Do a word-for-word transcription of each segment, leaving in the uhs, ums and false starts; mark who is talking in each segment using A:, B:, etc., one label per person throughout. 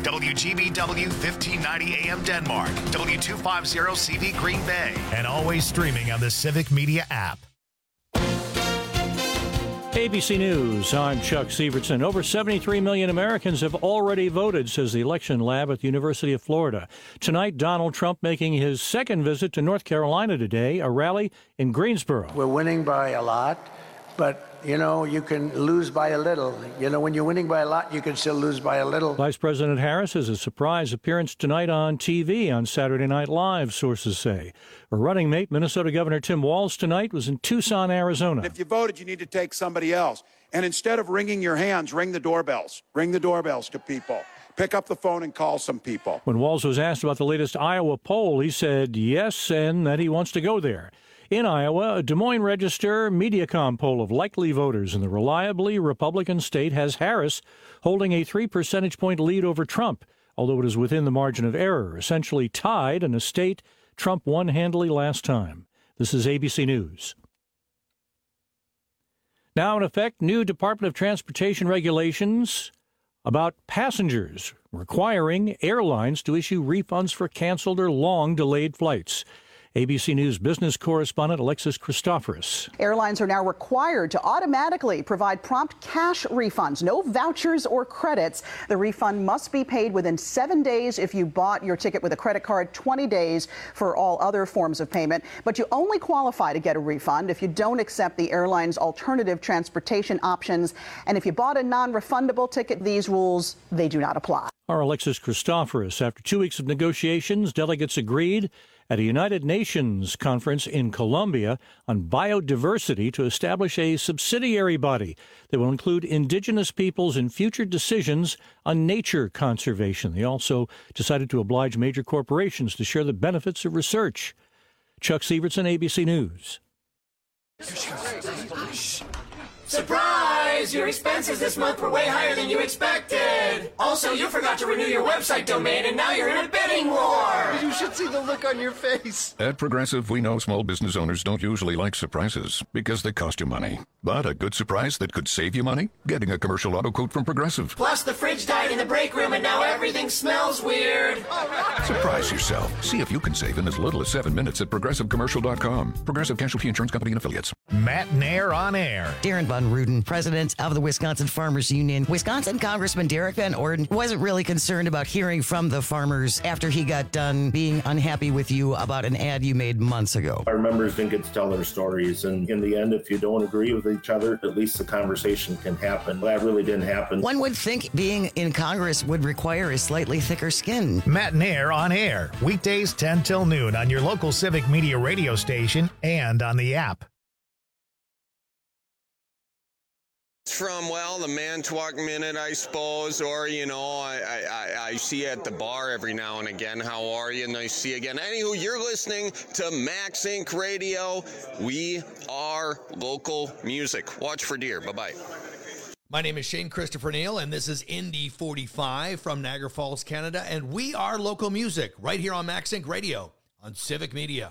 A: W G B W fifteen ninety A M Denmark, W two fifty C V Green Bay, and always streaming on the Civic Media app.
B: A B C News, I'm Chuck Sievertson. Over seventy-three million Americans have already voted, says the election lab at the University of Florida. Tonight, Donald Trump making his second visit to North Carolina today, a rally in Greensboro.
C: We're winning by a lot, but, you know, you can lose by a little. You know, when you're winning by a lot, you can still lose by a little.
B: Vice President Harris has a surprise appearance tonight on T V on Saturday Night Live, sources say. Her running mate, Minnesota Governor Tim Walz, tonight was in Tucson, Arizona.
D: If you voted, you need to take somebody else. And instead of wringing your hands, ring the doorbells. Ring the doorbells to people. Pick up the phone and call some people.
B: When Walz was asked about the latest Iowa poll, he said yes and that he wants to go there. In Iowa, a Des Moines Register Mediacom poll of likely voters in the reliably Republican state has Harris holding a three percentage point lead over Trump, although it is within the margin of error, essentially tied in a state Trump won handily last time. This is A B C News. Now in effect, new Department of Transportation regulations about passengers requiring airlines to issue refunds for canceled or long delayed flights. A B C News business correspondent Alexis Christoforous.
E: Airlines are now required to automatically provide prompt cash refunds, no vouchers or credits. The refund must be paid within seven days if you bought your ticket with a credit card, twenty days for all other forms of payment. But you only qualify to get a refund if you don't accept the airline's alternative transportation options. And if you bought a non-refundable ticket, these rules, they do not apply.
B: Our Alexis Christoforous. After two weeks of negotiations, delegates agreed at a United Nations conference in Colombia on biodiversity to establish a subsidiary body that will include indigenous peoples in future decisions on nature conservation. They also decided to oblige major corporations to share the benefits of research. Chuck Sievertson, A B C News.
F: Surprise! Your expenses this month were way higher than you expected. Also, you forgot to renew your website domain, and now you're in a bidding war.
G: You should see the look on your face.
H: At Progressive, we know small business owners don't usually like surprises because they cost you money. But a good surprise that could save you money? Getting a commercial auto quote from Progressive.
F: Plus, the fridge died in the break room, and now everything smells weird.
H: Surprise yourself. See if you can save in as little as seven minutes at Progressive Commercial dot com. Progressive Casualty Insurance Company and Affiliates.
A: Matt Nair on air.
I: Darren Von Ruden, president of the Wisconsin Farmers Union. Wisconsin Congressman Derek Van Orden wasn't really concerned about hearing from the farmers after he got done being unhappy with you about an ad you made months ago.
J: Our members didn't get to tell their stories, and in the end, if you don't agree with each other, at least the conversation can happen. That really didn't happen.
I: One would think being in Congress would require a slightly thicker skin.
A: Matt Nair on air, weekdays ten till noon on your local Civic Media radio station and on the app.
K: From, well, the Manitowoc Minute, I suppose, or, you know, I, I, I see you at the bar every now and again. How are you? Nice to see you again. Anywho, you're listening to Max Inc Radio. We are local music. Watch for deer. Bye-bye.
L: My name is Shane Christopher Neal, and this is Indy forty-five from Niagara Falls, Canada, and we are local music right here on Max Inc Radio on Civic Media.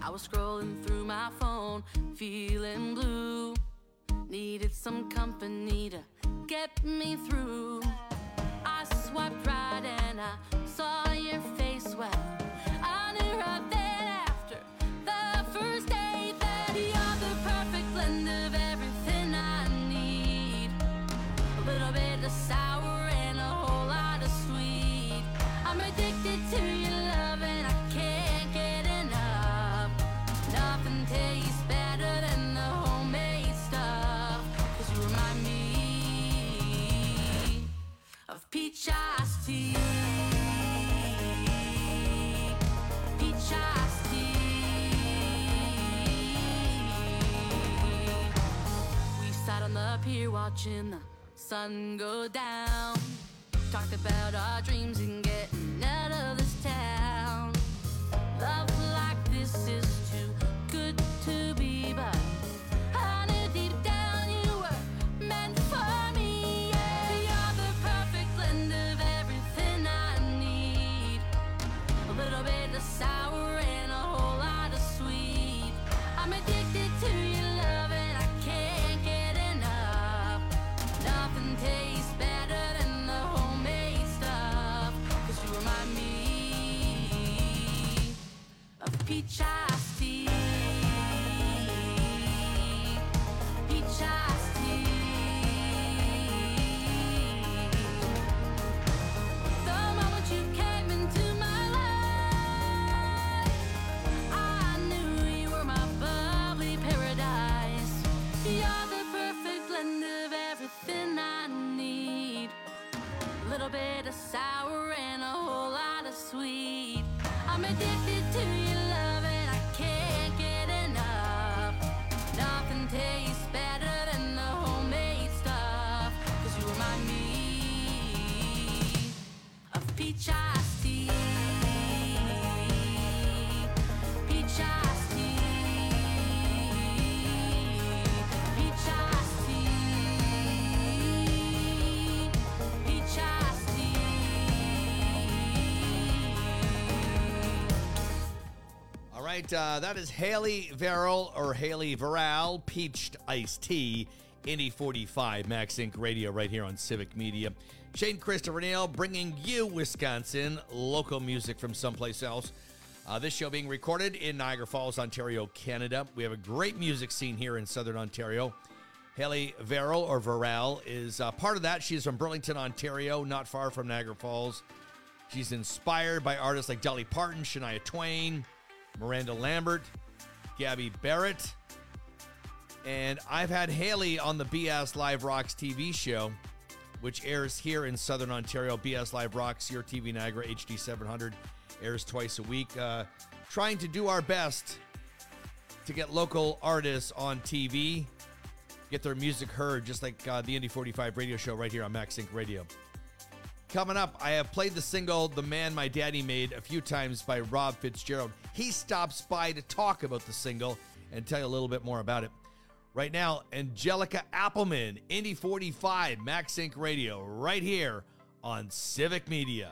M: I was scrolling through my phone, feeling blue. Needed some company to get me through. I swiped right and I saw your face. Well, I knew right then after the first day that you're the perfect blend of everything I need. A little bit of sour and a whole lot of sweet. I'm addicted to your love and I can't get enough. Nothing tastes better than the homemade stuff. 'Cause you remind me of peach iced tea. Peach iced tea. We sat on the pier watching the sun go down. Talked about our dreams and getting out of this town. Love like this is too good to be, but I knew deep down you were meant for me. Yeah, you're the perfect blend of everything I need. A little bit of sour and a whole lot of sweet. I'm addicted to your love and I can't get enough. Nothing tastes better than the homemade stuff. 'Cause you remind me of peach iced tea. Peach iced tea. The moment you came into my life, I knew you were my bubbly paradise. You're the perfect blend of everything I need. A little bit of sour and a whole lot of sweet. I'm addicted to your love and I can't get enough. Nothing tastes better than the homemade stuff. 'Cause you remind me of peach iced tea. Peach iced tea. Peach iced tea. Peach iced
L: All right, uh, that is Haley Verrill or Haley Verral, Peached Iced Tea, Indy forty-five, Max Inc Radio, right here on Civic Media. Shane Christopher Neal bringing you Wisconsin local music from someplace else. Uh, this show being recorded in Niagara Falls, Ontario, Canada. We have a great music scene here in Southern Ontario. Haley Verrill or Verral is uh, part of that. She's from Burlington, Ontario, not far from Niagara Falls. She's inspired by artists like Dolly Parton, Shania Twain, Miranda Lambert, Gabby Barrett. And I've had Haley on the B S Live Rocks T V show, which airs here in Southern Ontario. B S Live Rocks, your T V Niagara, H D seven hundred, airs twice a week. Uh, trying to do our best to get local artists on T V, get their music heard, just like uh, the Indy forty-five radio show right here on Max Inc Radio. Coming up, I have played the single The Man My Daddy Made a few times by Rob Fitzgerald. He stops by to talk about the single and tell you a little bit more about it. Right now, Angelica Appleman, Indy forty-five, Max Inc Radio, right here on Civic Media.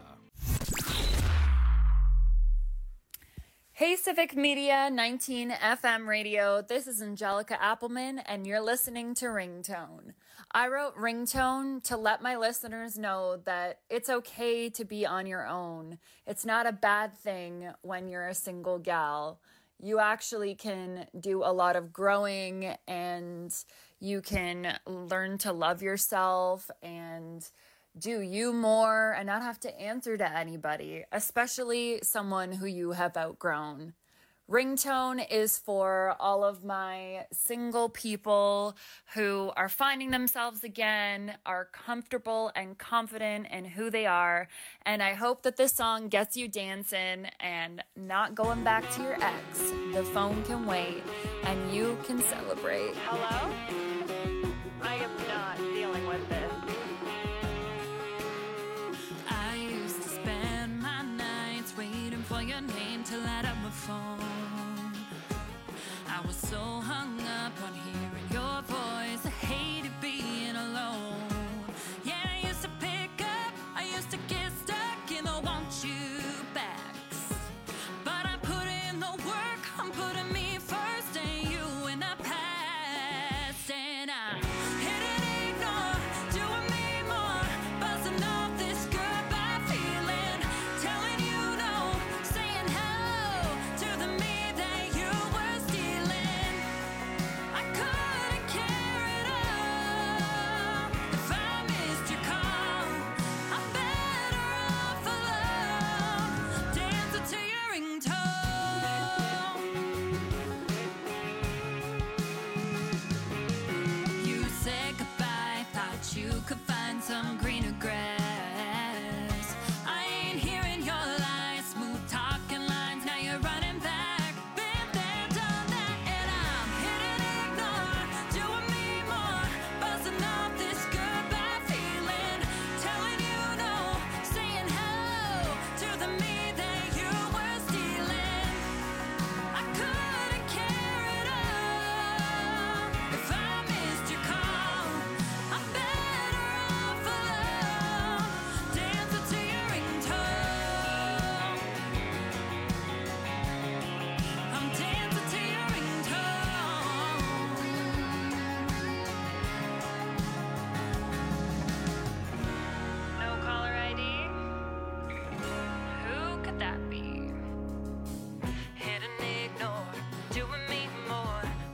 N: Hey, Civic Media, nineteen F M radio. This is Angelica Appleman, and you're listening to Ringtone. I wrote Ringtone to let my listeners know that it's okay to be on your own. It's not a bad thing when you're a single gal. You actually can do a lot of growing, and you can learn to love yourself and do you more and not have to answer to anybody, especially someone who you have outgrown. Ringtone is for all of my single people who are finding themselves again, are comfortable and confident in who they are, and I hope that this song gets you dancing and not going back to your ex. The phone can wait, and you can celebrate.
O: Hello? I am not dealing with this.
M: I used to spend my nights waiting for your name to light up my phone. I was so hung up on hearing your voice. I hated being alone. Yeah, I used to pick up, I used to get stuck in the want you backs. But I put in the work, I'm putting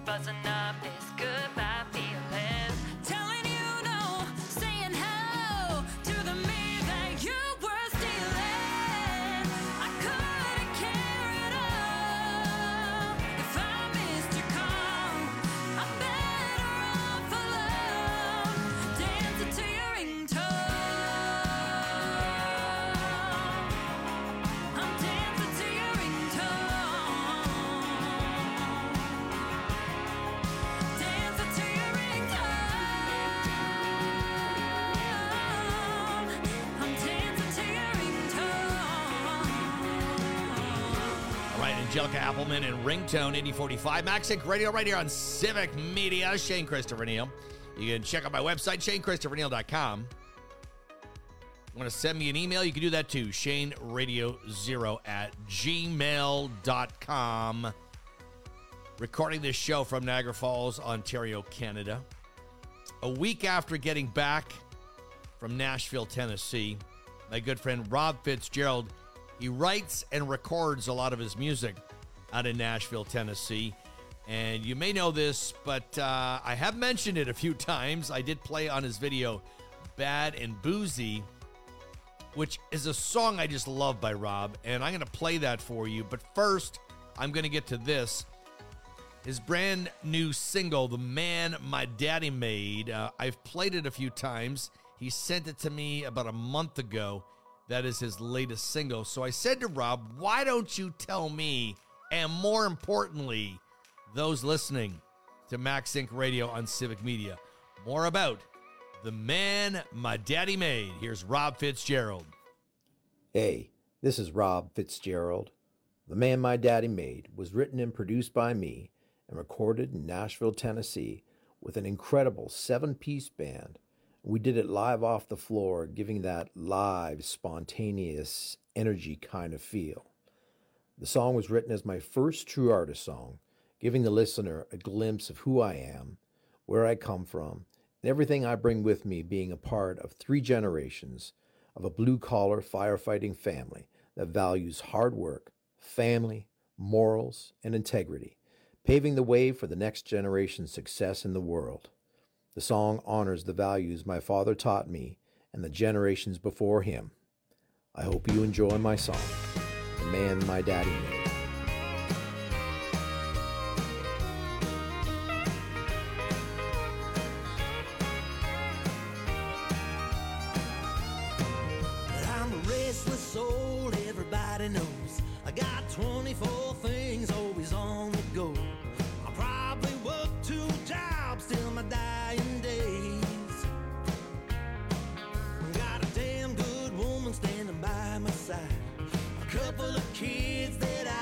M: buzzing up this goodbye feeling. Telling you no, saying hello to the me that you were stealing. I couldn't care at all if I missed your call. I'm better off alone, dancing to your ringtone. I'm dancing to your ringtone. Dancing to your ringtone. I'm dancing to your ringtone.
L: All right, Angelica Appleman and Ringtone eighty forty-five. MaxSync Radio right here on Civic Media. Shane Christopher Neal. You can check out my website, shane christopher neal dot com. You want to send me an email, you can do that too, shane radio zero at gmail dot com. Recording this show from Niagara Falls, Ontario, Canada. A week after getting back from Nashville, Tennessee, my good friend Rob Fitzgerald, he writes and records a lot of his music out in Nashville, Tennessee. And you may know this, but uh, I have mentioned it a few times. I did play on his video, Bad and Boozy, which is a song I just love by Rob. And I'm going to play that for you. But first, I'm going to get to this. His brand new single, The Man My Daddy Made. Uh, I've played it a few times. He sent it to me about a month ago. That is his latest single. So I said to Rob, why don't you tell me, and more importantly, those listening to MaxSync Radio on Civic Media, more about The Man My Daddy Made. Here's Rob Fitzgerald.
P: Hey, this is Rob Fitzgerald. The Man My Daddy Made was written and produced by me and recorded in Nashville, Tennessee with an incredible seven-piece band. We did it live off the floor, giving that live, spontaneous energy kind of feel. The song was written as my first true artist song, giving the listener a glimpse of who I am, where I come from, and everything I bring with me, being a part of three generations of a blue-collar firefighting family that values hard work, family, morals, and integrity, paving the way for the next generation's success in the world. The song honors the values my father taught me and the generations before him. I hope you enjoy my song, The Man My Daddy Made.
Q: I'm a restless soul, everybody knows. I got twenty-four things always on the go. I probably work two jobs till my dying days. Got a damn good woman standing by my side. A couple of kids that I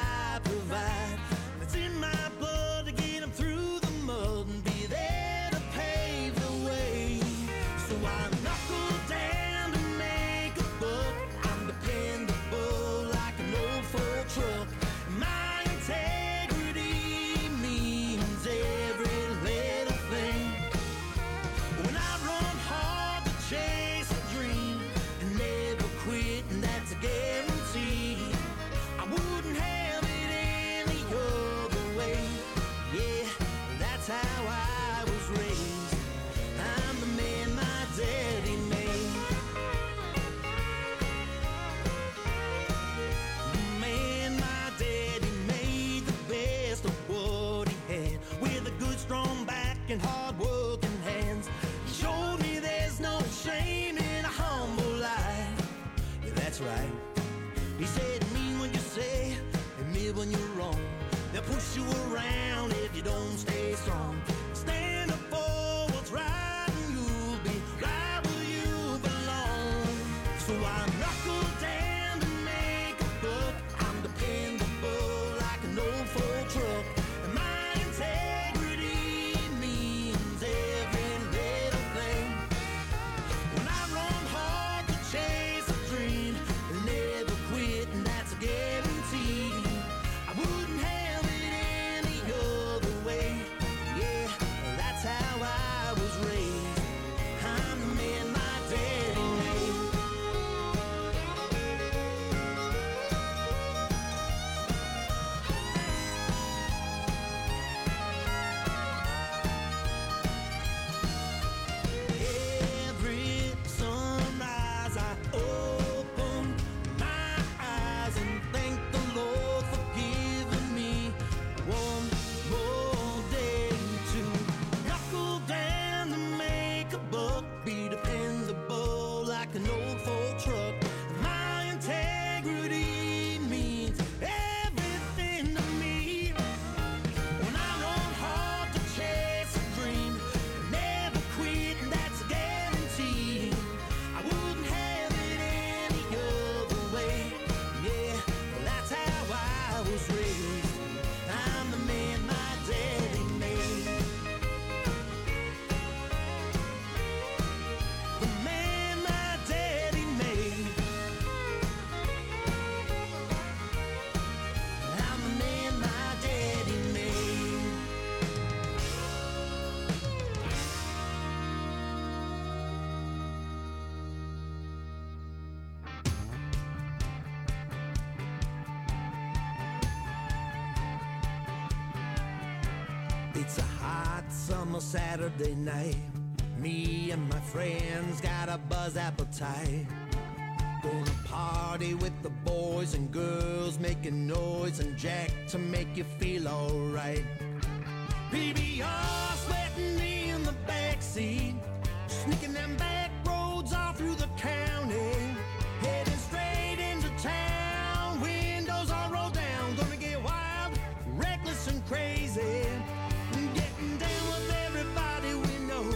Q: It's a hot summer Saturday night. Me and my friends got a buzz appetite. Gonna party with the boys and girls, making noise and jack to make you feel alright. P B R sweating in the backseat, sneaking them back roads all through the county, heading straight into town, windows all rolled down. Gonna get wild, reckless and crazy, getting down with everybody we know.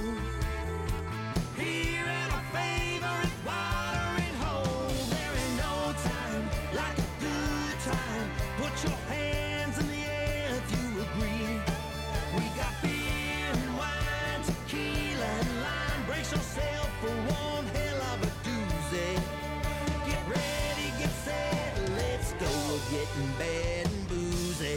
Q: Here at our favorite watering hole, there ain't no time like a good time. Put your hands in the air if you agree. We got beer and wine, tequila and lime. Brace yourself for one hell of a doozy. Get ready, get set, let's go. We're getting bad and boozy.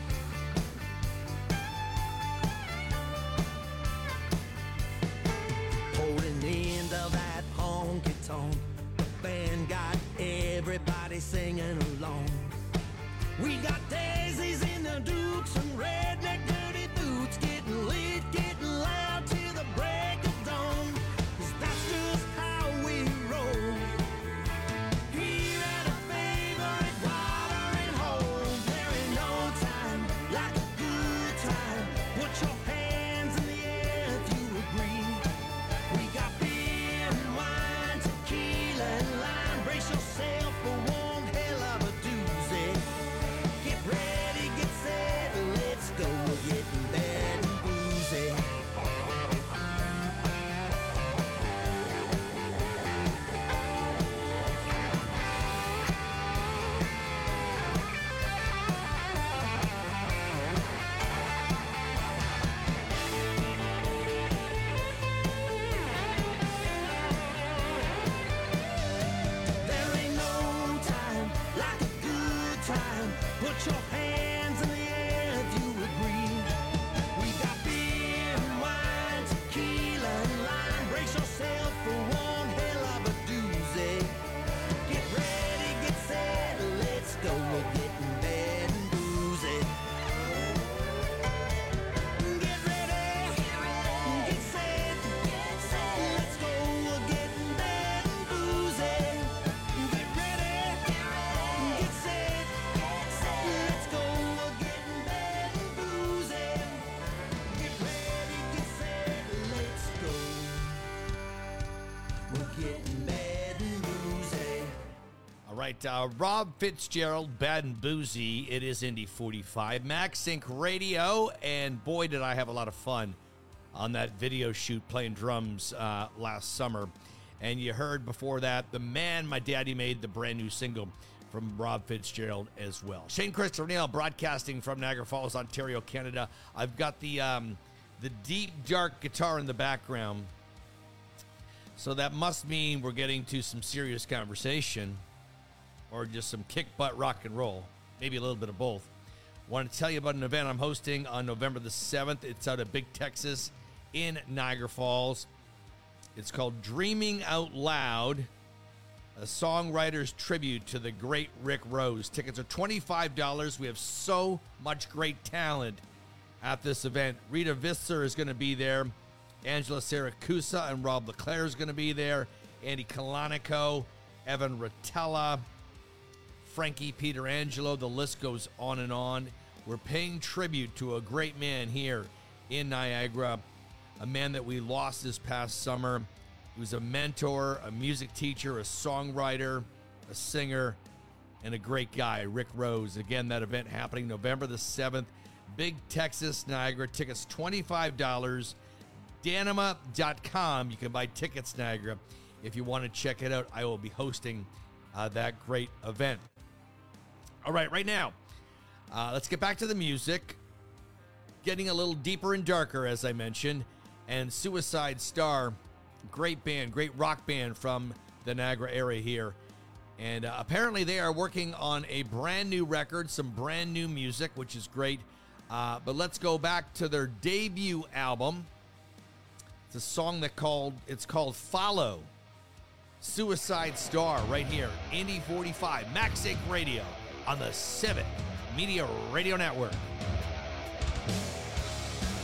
Q: Pouring into that honky-tonk, the band got everybody singing along. We got daisies in the dukes and redneck dirty boots, getting lit, getting loud till the break of dawn. 'Cause that's just how we roll. Here at a favorite watering hole, there ain't no time like a good time. Put your hands in the air if you agree. We got beer and wine, tequila and lime. Brace yourself for one hell of a doozy. Get ready, get set, let's go. We're getting bad and boozy. There ain't no time like a good time. Put your hands in the air if you agree. We got beer and wine, tequila and lime. Brace yourself for one hell of a doozy. Get ready, get set, let's go. We're getting bad and boozy. Get ready, get set, let's go. We're getting bad and boozy. Get ready, get set, let's go. We're getting bad and boozy. Get ready, get set, let's go. We're getting bad and boozy.
L: All right, uh, Rob Fitzgerald, Bad and Boozy. It is Indy forty-five, MaxSync Radio, and boy, did I have a lot of fun on that video shoot playing drums uh, last summer. And you heard before that, The Man My Daddy Made, the brand new single from Rob Fitzgerald as well. Shane Christopher Neal broadcasting from Niagara Falls, Ontario, Canada. I've got the um, the deep, dark guitar in the background, so that must mean we're getting to some serious conversation or just some kick-butt rock and roll, maybe a little bit of both. Want to tell you about an event I'm hosting on November the seventh. It's out of Big Texas in Niagara Falls. It's called Dreaming Out Loud, a songwriter's tribute to the great Rick Rose. Tickets are twenty-five dollars. We have so much great talent at this event. Rita Visser is going to be there. Angela Siracusa and Rob LeClaire is going to be there. Andy Kalanico, Evan Rotella, Frankie Peterangelo. The list goes on and on. We're paying tribute to a great man here in Niagara, a man that we lost this past summer. He was a mentor, a music teacher, a songwriter, a singer, and a great guy, Rick Rose. Again, that event happening November the seventh, Big Texas, Niagara. Tickets twenty-five dollars. Danima dot com. You can buy tickets, Niagara. If you want to check it out, I will be hosting uh, that great event. All right, right now, uh, let's get back to the music. Getting a little deeper and darker, as I mentioned. And Suicide Star, great band, great rock band from the Niagara area here. And uh, apparently they are working on a brand new record, some brand new music, which is great. Uh, but let's go back to their debut album. It's a song that called, it's called Follow. Suicide Star right here, Indy forty-five, MaxSync Radio on the Civic Media Radio Network.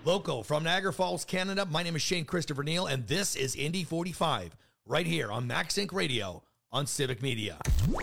L: Local from Niagara Falls, Canada, my name is Shane Christopher Neal, and this is Indy forty-five, right here on Max Inc Radio on Civic Media.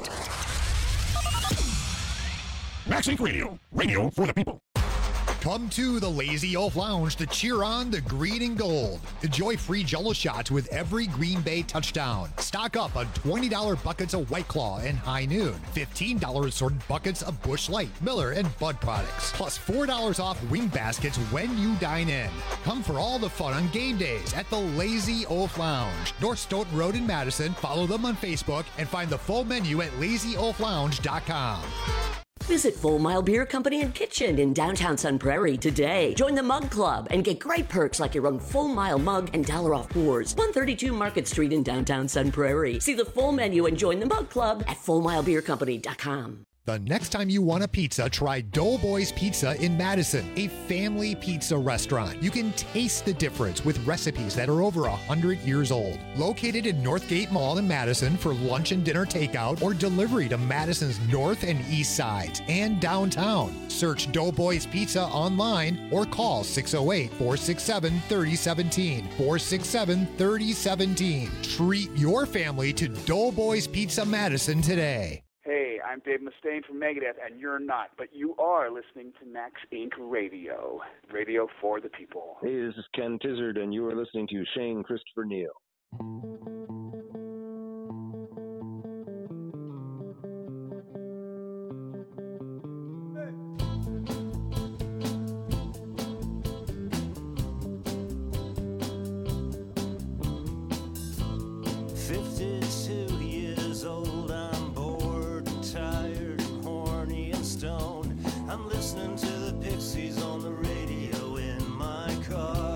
H: Max Inc Radio, radio for the people.
R: Come to the Lazy Elf Lounge to cheer on the green and gold. Enjoy free Jell-O shots with every Green Bay touchdown. Stock up on twenty dollars buckets of White Claw and High Noon. fifteen dollars assorted buckets of Busch Light, Miller, and Bud products. Plus four dollars off wing baskets when you dine in. Come for all the fun on game days at the Lazy Elf Lounge. North Stoughton Road in Madison. Follow them on Facebook and find the full menu at lazy elf lounge dot com.
S: Visit Full Mile Beer Company and Kitchen in downtown Sun Prairie today. Join the Mug Club and get great perks like your own Full Mile mug and dollar off pours. one thirty-two Market Street in downtown Sun Prairie. See the full menu and join the Mug Club at full mile beer company dot com.
R: The next time you want a pizza, try Doughboys Pizza in Madison, a family pizza restaurant. You can taste the difference with recipes that are over one hundred years old. Located in Northgate Mall in Madison for lunch and dinner takeout or delivery to Madison's north and east sides and downtown. Search Doughboys Pizza online or call six oh eight, four six seven, three oh one seven, four six seven, three oh one seven. Treat your family to Doughboys Pizza Madison today.
T: Hey, I'm Dave Mustaine from Megadeth, and you're not, but you are listening to Max Incorporated. Radio. Radio for the people.
U: Hey, this is Ken Tizzard, and you are listening to Shane Christopher Neal.
Q: fifty-two years old, I'm bored, tired, horny, and stoned. I'm listening to the Pixies on the radio in my car.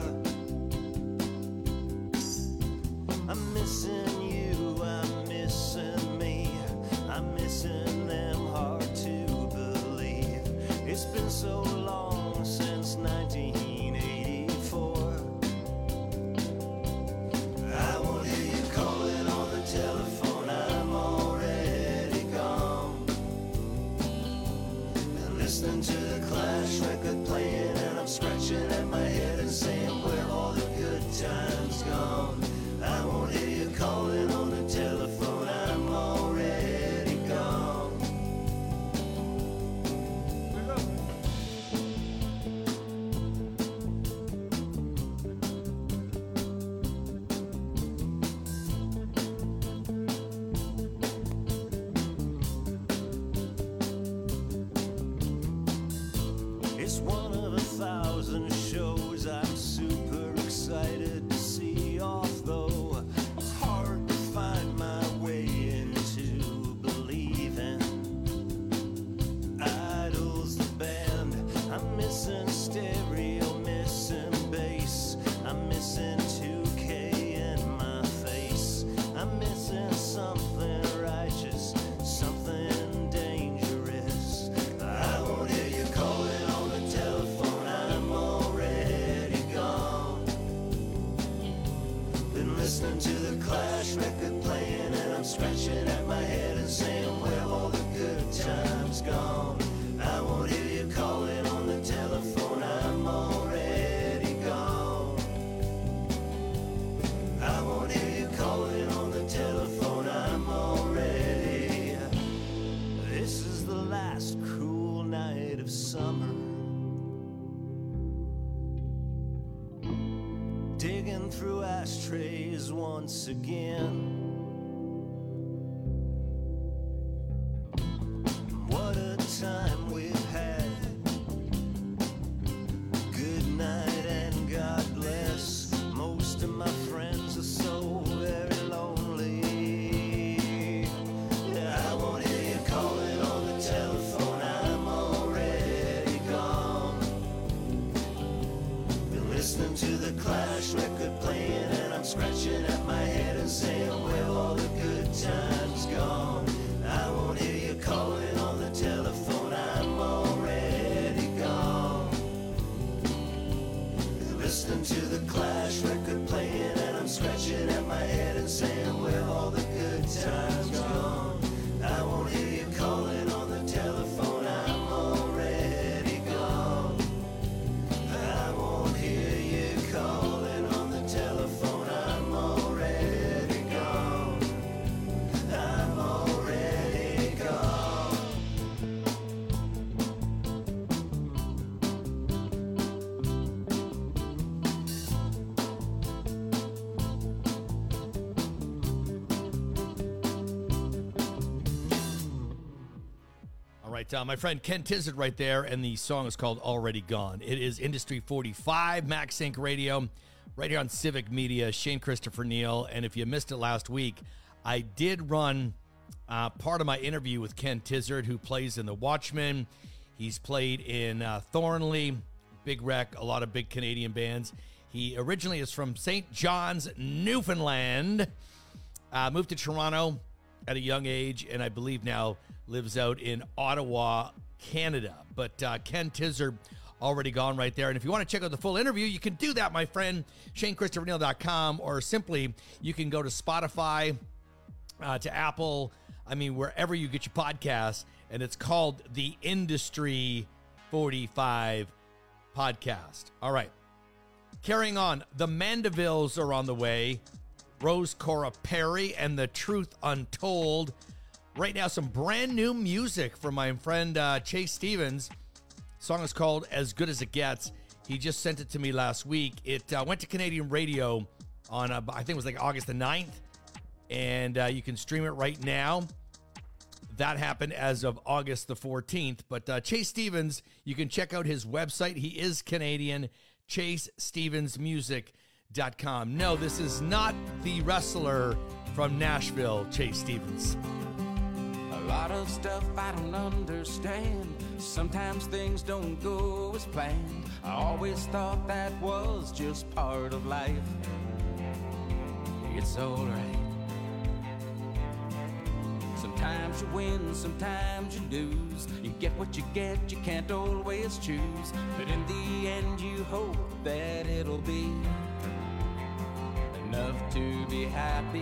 Q: I'm missing you, I'm missing me, I'm missing them, hard to believe. It's been so long since nineteen eighty-four. I won't hear you calling on the telephone, I'm already gone. And listening to the Clash record playing, and I'm scratching at my head and saying, where all the good times gone? I won't hear you calling on the telephone, I'm already gone. It's one of a thousand shows I'm super excited to see off, though it's hard to find my way into believing. Idol's the band, I'm missing stereo, missing bass, I'm missing two K in my face, I'm missing something righteous, something dangerous. I won't hear you calling on the telephone, I'm already gone. Been listening to the Clash record playing, and I'm scratching at my head and saying, where all the good times gone? I won't hear you calling on the telephone, I'm already gone. I won't hear you calling on the telephone, I'm already. This is the last cruel night of summer. Digging through ashtrays once again. What a time we've had. Good night and God bless. Most of my friends are so very lonely. I won't hear you calling on the telephone, I'm already gone. Been listening to the Clash record playing, and I'm scratching at my head and saying,
L: right, uh, my friend Ken Tizzard right there, and the song is called Already Gone. It is Industry forty-five, Max Inc Radio, right here on Civic Media, Shane Christopher Neal. And if you missed it last week, I did run uh, part of my interview with Ken Tizzard, who plays in The Watchmen. He's played in uh, Thornley, Big Wreck, a lot of big Canadian bands. He originally is from Saint John's, Newfoundland, uh, moved to Toronto at a young age, and I believe now lives out in Ottawa, Canada. But uh, Ken Tizzard, Already Gone right there. And if you want to check out the full interview, you can do that, my friend, Shane Christopher Neal dot com, or simply you can go to Spotify, uh, to Apple, I mean, wherever you get your podcasts, and it's called the Industry forty-five Podcast. All right. Carrying on, the Mandevilles are on the way. Rose Cora Perry and The Truth Untold. Right now, some brand new music from my friend uh, Chase Stevens. The song is called As Good As It Gets. He just sent it to me last week. It uh, went to Canadian radio on, uh, I think it was like August the ninth. And uh, you can stream it right now. That happened as of August the fourteenth. But uh, Chase Stevens, you can check out his website. He is Canadian, chase stevens music dot com. No, this is not the wrestler from Nashville, Chase Stevens.
C: A lot of stuff I don't understand. Sometimes things don't go as planned. I always thought that was just part of life. It's alright. Sometimes you win, sometimes you lose. You get what you get, you can't always choose. But in the end you hope that it'll be enough to be happy.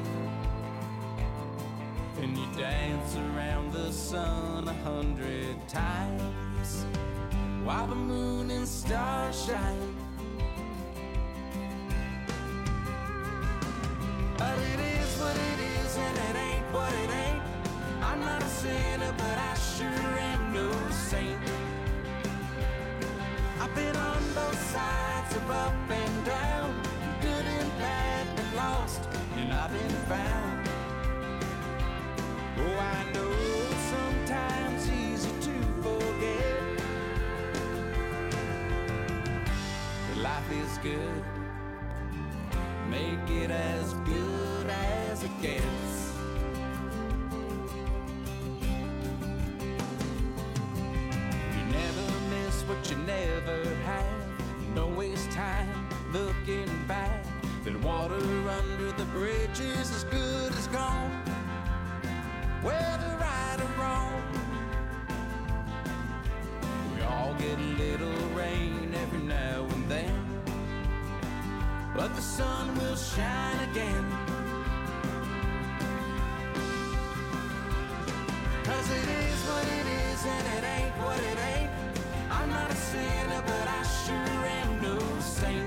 C: And you dance around the sun a hundred times while the moon and stars shine. But it is what it is and it ain't what it ain't. I'm not a sinner, but I sure am no saint. I've been on both sides of up and down, good and bad, been lost, and I've been found. Oh, I know it's sometimes easy to forget that life is good. Make it as good as it gets. You never miss what you never had. No waste time looking back. That water under the bridge is as good as gone. Whether right or wrong, we all get a little rain every now and then, but the sun will shine again. Cause it is what it is and it ain't what it ain't. I'm not a sinner, but I sure am no saint.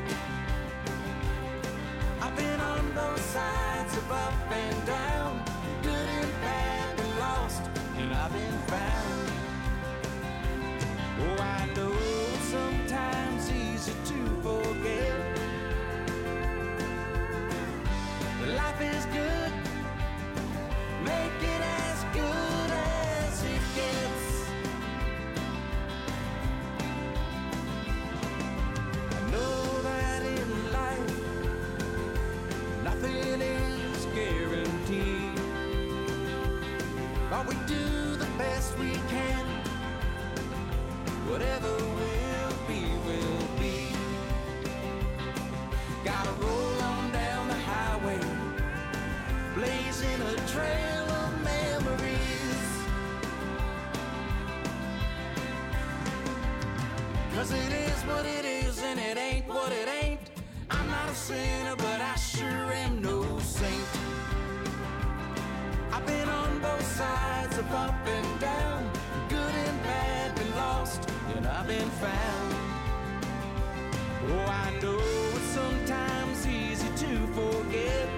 C: I've been on both sides of up and down, good and bad, been lost, and I've been found. Oh, I know it's sometimes easy to forget. Life is good, make it as good as it gets. I know that in life, nothing is guaranteed, but we do the best we can. Whatever will be, will be. Gotta roll on down the highway, blazing a trail of memories. Cause it is what it is and it ain't what it ain't. I'm not a sinner, but I sure am no saint. I've been on both sides of up and down, good and bad, been lost, and I've been found. Oh, I know it's sometimes easy to forget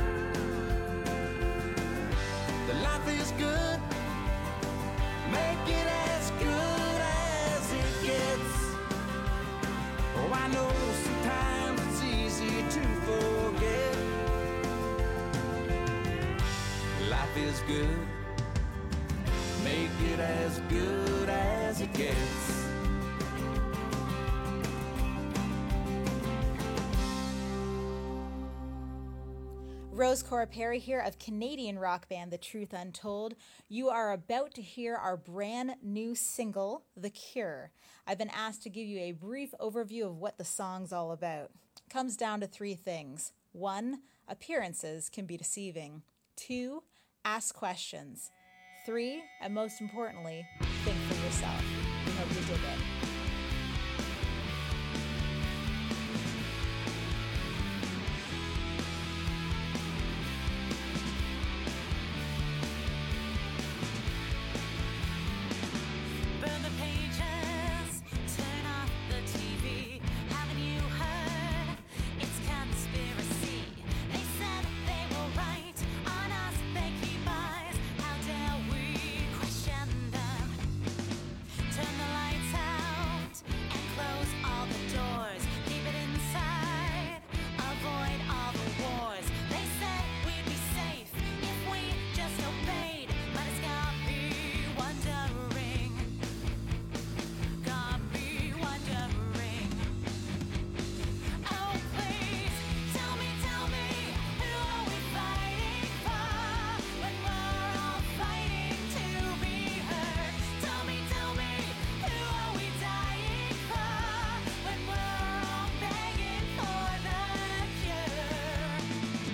C: that life is good, make it as good as it gets. Oh, I know sometimes it's easy to forget life is good, make it as good as it gets.
D: Rose Cora Perry here of Canadian rock band The Truth Untold. You are about to hear our brand new single, The Cure. I've been asked to give you a brief overview of what the song's all about. It comes down to three things. One, appearances can be deceiving. Two, ask questions. Three, and most importantly, think for yourself. We hope you dig it.
M: Burn the pages, turn off the T V. Haven't you heard? It's conspiracy. They said they were right. On us they keep eyes. How dare we question them? Turn the lights out and close all the doors. Keep it inside. Avoid all the wars. They said we'd be safe if we just obeyed. But it's got me wondering. Got me wondering. Oh, please, tell me, tell me, who are we fighting for? When we're all fighting to be heard. Tell me, tell me, who are we dying for? When we're all begging for the cure.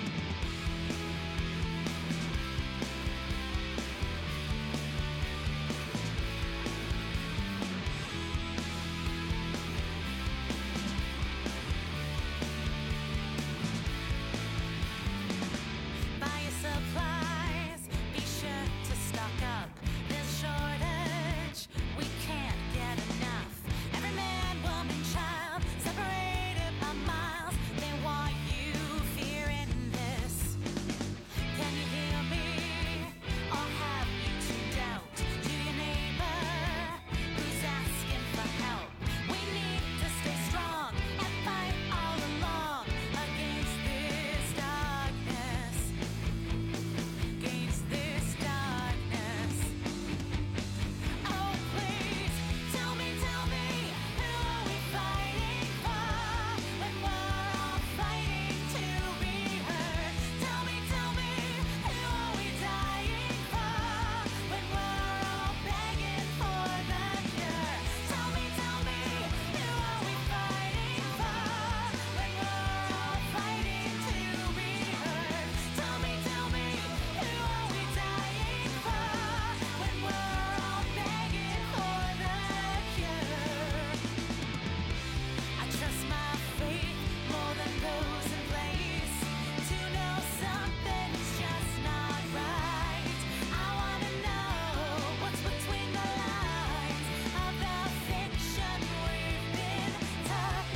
M: Buy your supplies, be sure to stock up. There's shortage, we can't get enough. Every man, woman, child, separated by miles. They want you fearing this. Can you hear me? Or have you tuned out to your neighbor who's asking for help? We need to stay strong and fight all along against this darkness. Against this darkness. Oh, please, tell me, tell me, who are we fighting for? When we're all fighting to be heard. Tell me, tell me, who are we dying for? When we're all begging for the cure. Tell me, tell me, who are we fighting for? When we're all fighting to be heard. Tell me, tell me, who are we dying for? When we're all begging for the cure. I trust my faith more than those in place to know something's just not right. I wanna know what's between the lines of the fiction we've been told.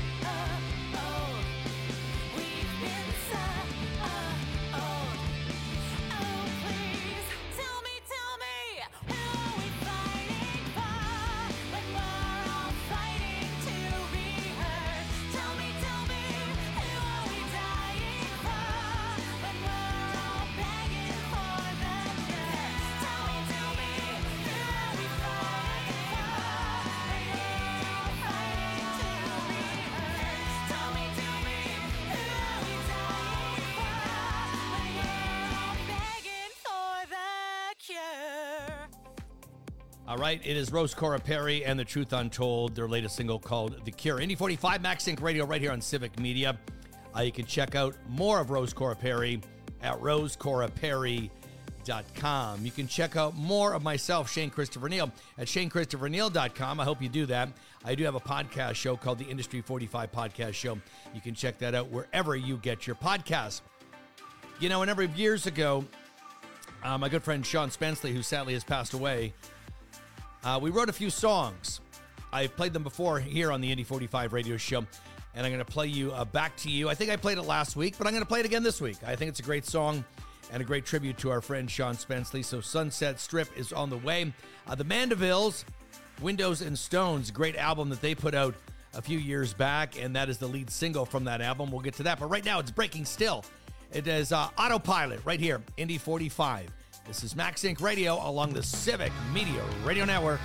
M: We've been told. Oh, please, tell me, tell me, who are we fighting for? When we're all fighting to be heard. Tell me, tell me, who are we dying for? When we're all begging for the cure. Tell me, tell me, who are we fighting for? When we're all fighting to be heard. Tell me, tell me, who are we dying for? When we're all begging for the cure.
L: All right, it is Rose Cora Perry and The Truth Untold, their latest single called The Cure. Indy forty-five, Max Inc Radio right here on Civic Media. Uh, you can check out more of Rose Cora Perry at rose cora perry dot com. You can check out more of myself, Shane Christopher Neal, at shane christopher neal dot com. I hope you do that. I do have a podcast show called the Industry forty-five Podcast Show. You can check that out wherever you get your podcasts. You know, a number of years ago, uh, my good friend Sean Spenceley, who sadly has passed away, uh, we wrote a few songs. I've played them before here on the Indy forty-five radio show, and I'm going to play you uh, Back to You. I think I played it last week, but I'm going to play it again this week. I think it's a great song and a great tribute to our friend Sean Spenceley. So Sunset Strip is on the way. Uh, the Mandevilles, Windows and Stones, great album that they put out a few years back, and that is the lead single from that album. We'll get to that, but right now it's Breaking Still. It is uh, Autopilot right here, Indy forty-five, This is Max Inc Radio along the Civic Media Radio Network.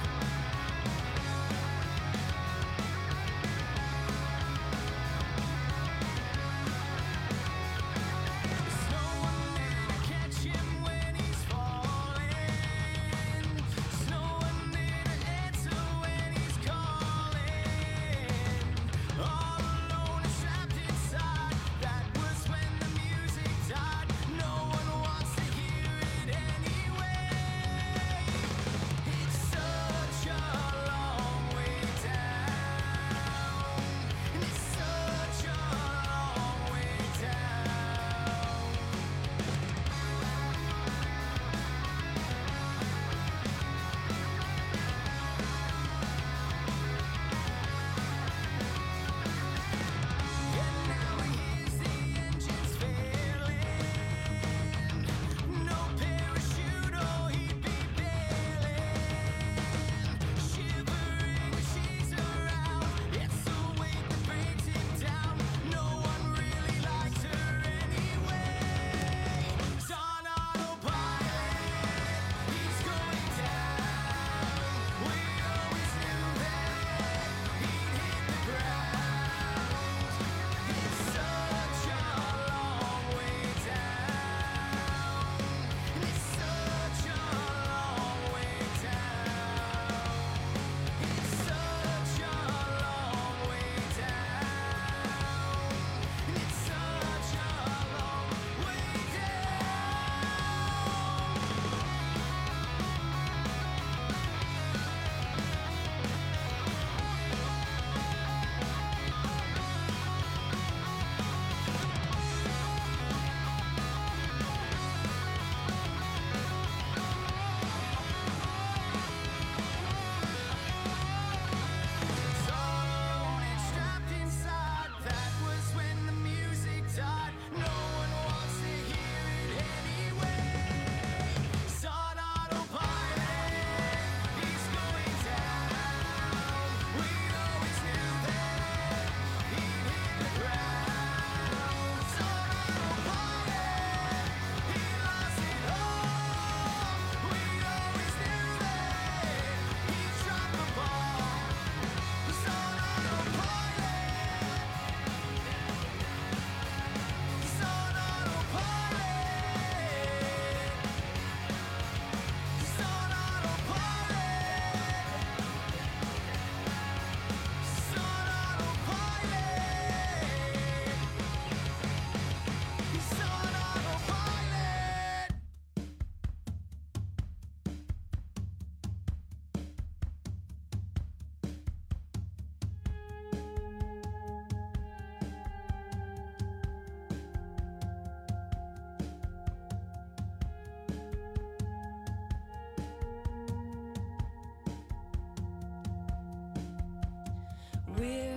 C: We're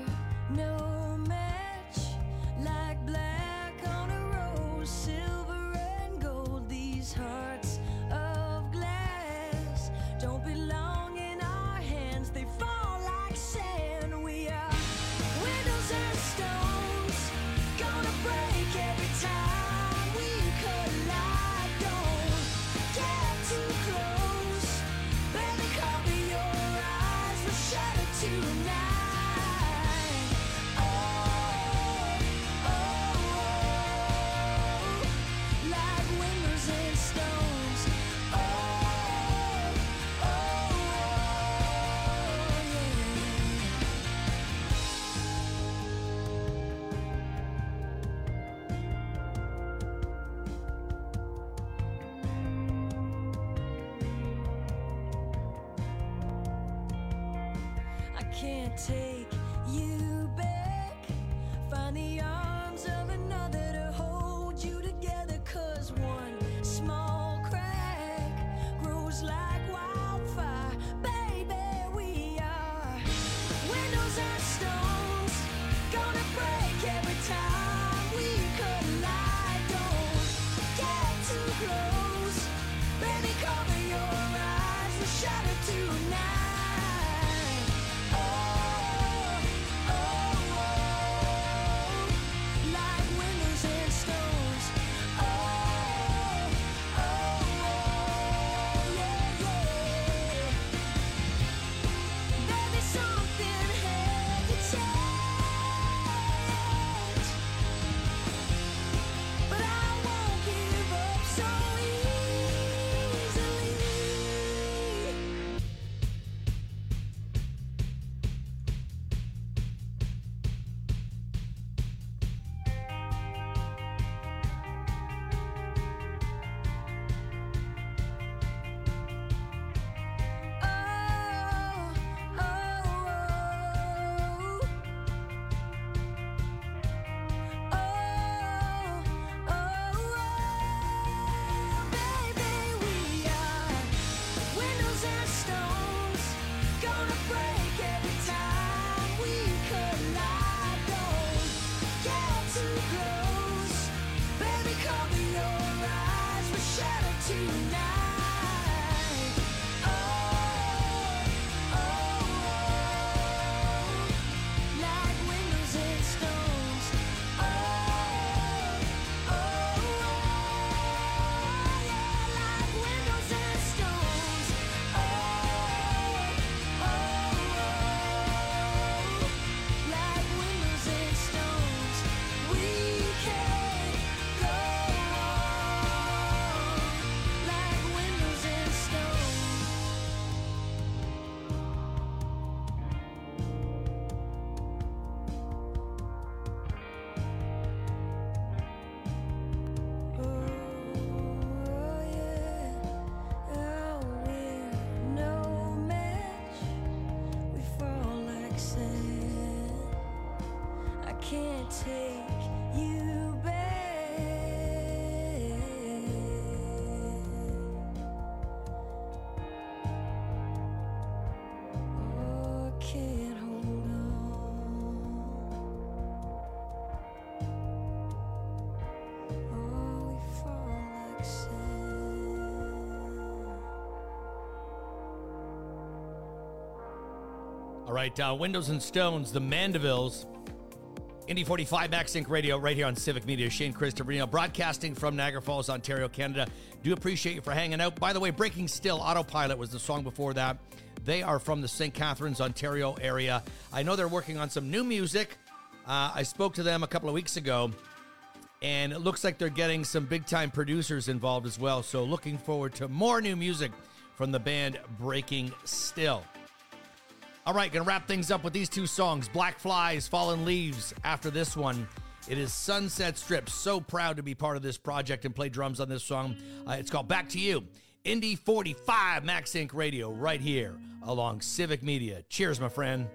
C: no match, like black on a rose, silver and gold. These hearts of glass don't belong in our hands, they fall like sand. We are windows and stones, gonna break every time we collide. Don't get too close, baby, cover your eyes, we'll shatter tonight. Can't take you back, find the arms of another to hold you together, 'cause one small crack grows like wildfire. Baby, we are windows and stones, gonna break every time we collide. Don't get too close, baby, cover your eyes, we'll shatter tonight. Oh, take you back. Oh, can't hold on. Oh, we fall like
L: All right, uh, Windows and Stones, the Mandevilles. Indy forty-five, Max Inc Radio, right here on Civic Media. Shane Christopher, broadcasting from Niagara Falls, Ontario, Canada. Do appreciate you for hanging out. By the way, Breaking Still, Autopilot was the song before that. They are from the Saint Catharines, Ontario area. I know they're working on some new music. Uh, I spoke to them a couple of weeks ago, and it looks like they're getting some big-time producers involved as well. So looking forward to more new music from the band Breaking Still. All right, going to wrap things up with these two songs, Black Flies, Fallen Leaves. After this one, it is Sunset Strip. So proud to be part of this project and play drums on this song. Uh, it's called Back to You. Indy forty-five, Max Inc Radio, right here along Civic Media. Cheers, my friend.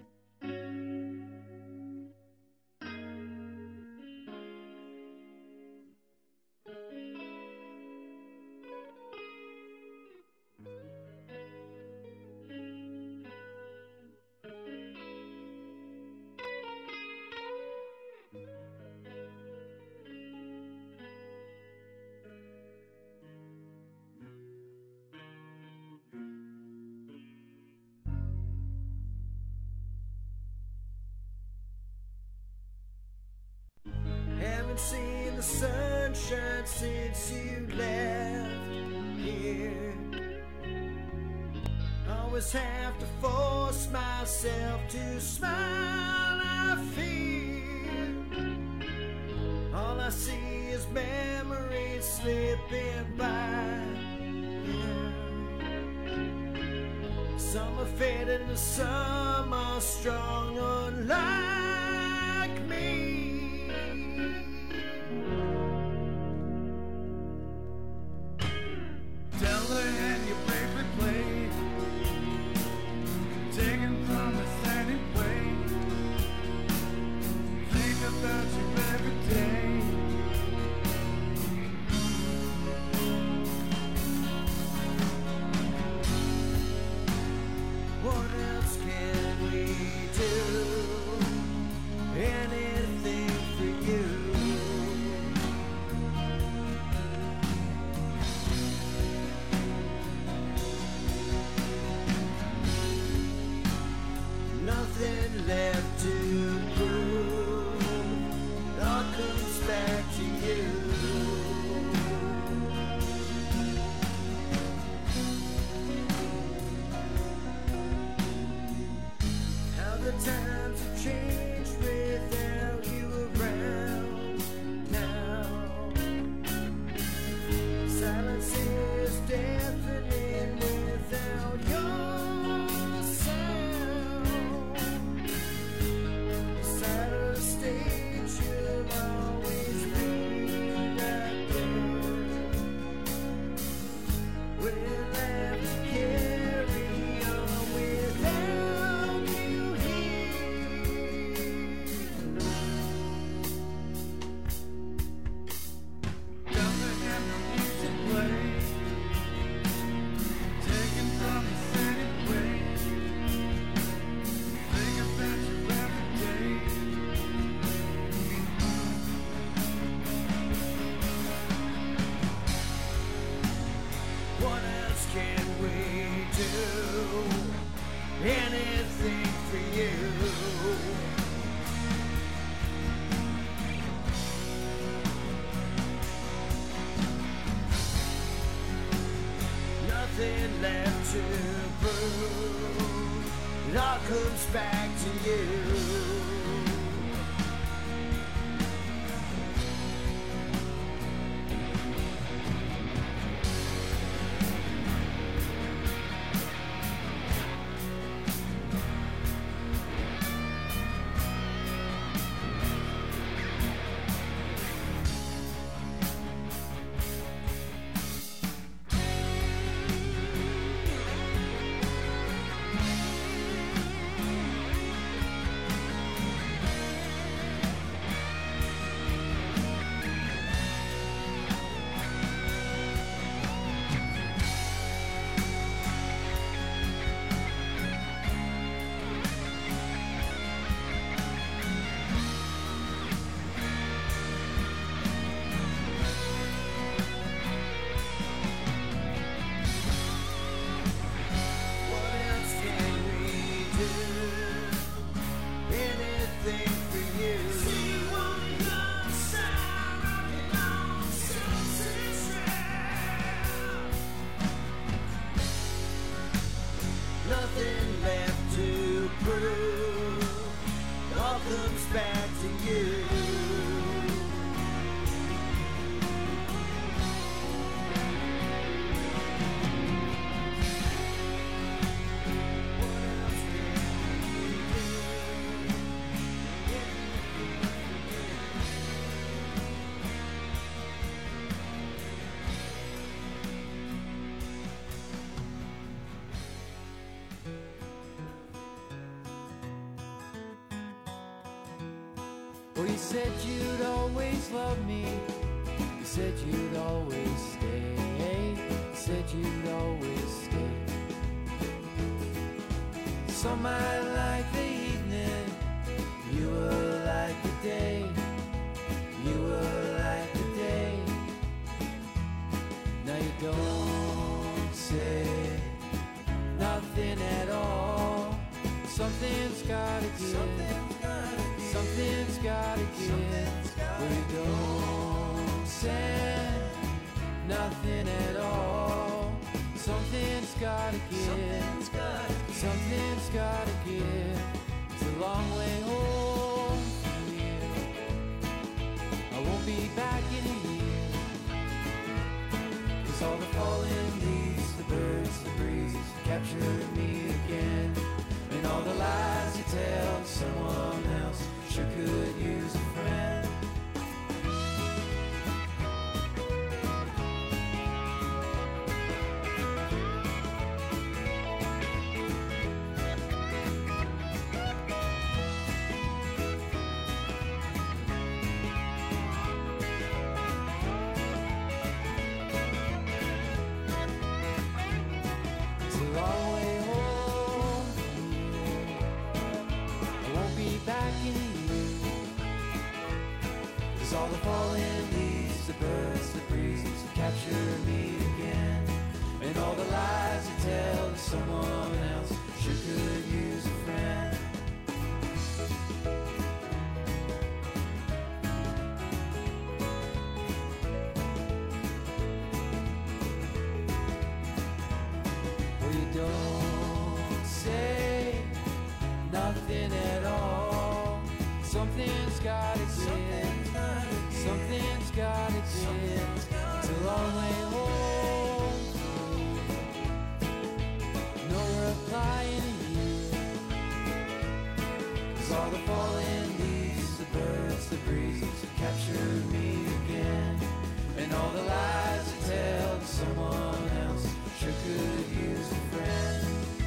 C: Haven't seen the sunshine since you left here. Always have to force myself to smile. I fear all I see is memories slipping by. Some are fading and some are strong, unlike me. Tell her and you bravely play, taken from the sandy way. Think about you every day. What else can we do? Anything for you. Nothing left to prove. It all comes back to you. How the times have changed without you around now. Silence is deafening without your sound. Side of the stage, you'll always be right there. We'll have to carry on without you here. Nothing and the music play, taken from the city way. Think about you every day. What else can we do? Anything for you. Nothing left to prove. It all comes back to you. world all comes back to you. Well, you said you'd always love me. You said you'd always stay. You said you'd always stay. Some might like the evening. You were like the day. You were like the day. Now you don't say nothing at all. Something's gotta give. Something's gotta give. Something's gotta give. We don't say nothing at all. Something's gotta give. Something's gotta give. Something's gotta give. It's a long way home from here. I won't be back in a year. 'Cause all the falling leaves, the birds, the breeze captured me again. And all the lies you tell someone else sure could use a friend. It's a long way home from here. I won't be back in a year. 'Cause all the falling leaves, the birds, the breeze capture me again. And all the lies you tell to someone else sure could use a friend. Well, you don't say nothing at all. Something's gotta give. Something's gotta give. It's a long way home. No reply in a year. 'Cause all the falling leaves, the birds, the breeze capture me again. And all the lies you tell to someone else sure could use a friend.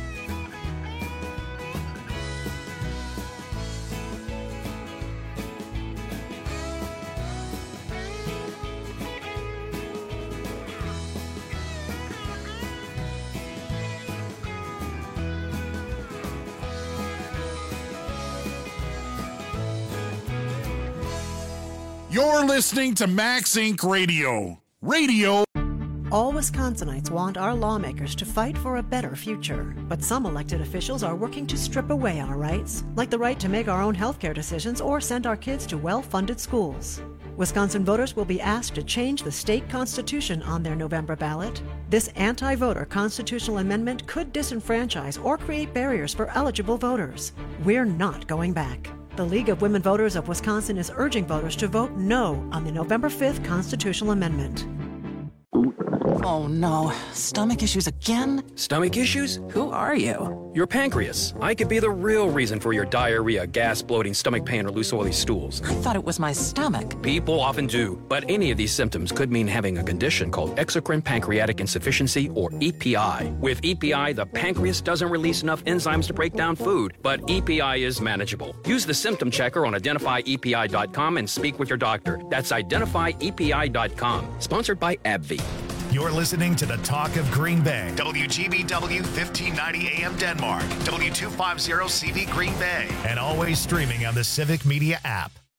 E: You're listening to Max Incorporated. Radio. Radio.
V: All Wisconsinites want our lawmakers to fight for a better future. But some elected officials are working to strip away our rights, like the right to make our own healthcare decisions or send our kids to well-funded schools. Wisconsin voters will be asked to change the state constitution on their November ballot. This anti-voter constitutional amendment could disenfranchise or create barriers for eligible voters. We're not going back. The League of Women Voters of Wisconsin is urging voters to vote no on the November fifth constitutional amendment.
W: Oh no, stomach issues again?
X: Stomach issues?
W: Who are you?
X: Your pancreas. I could be the real reason for your diarrhea, gas, bloating, stomach pain, or loose oily stools.
W: I thought it was my stomach.
X: People often do, but any of these symptoms could mean having a condition called exocrine pancreatic insufficiency, or E P I. With E P I, the pancreas doesn't release enough enzymes to break down food, but E P I is manageable. Use the symptom checker on identify E P I dot com and speak with your doctor. That's identify E P I dot com. Sponsored by AbbVie.
A: You're listening to the Talk of Green Bay. W G B W fifteen ninety A M Denmark. W two fifty C V Green Bay. And always streaming on the Civic Media app.